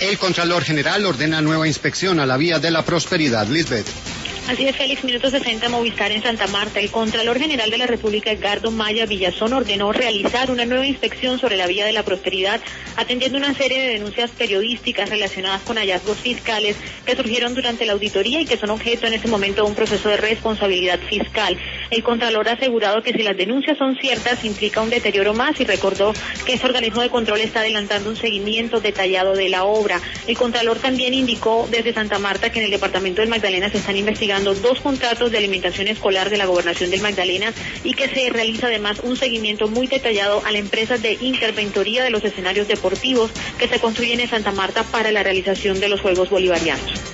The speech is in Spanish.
El Contralor General ordena nueva inspección a la vía de la Prosperidad. Lisbeth. Así es, Félix, minuto 60, Movistar en Santa Marta. El Contralor General de la República, Edgardo Maya Villazón, ordenó realizar una nueva inspección sobre la vía de la Prosperidad, atendiendo una serie de denuncias periodísticas relacionadas con hallazgos fiscales que surgieron durante la auditoría y que son objeto en este momento de un proceso de responsabilidad fiscal. El Contralor ha asegurado que si las denuncias son ciertas, implica un deterioro más y recordó que este organismo de control está adelantando un seguimiento detallado de la obra. El Contralor también indicó desde Santa Marta que en el departamento del Magdalena se están investigando 2 contratos de alimentación escolar de la Gobernación del Magdalena y que se realiza además un seguimiento muy detallado a la empresa de interventoría de los escenarios deportivos que se construyen en Santa Marta para la realización de los Juegos Bolivarianos.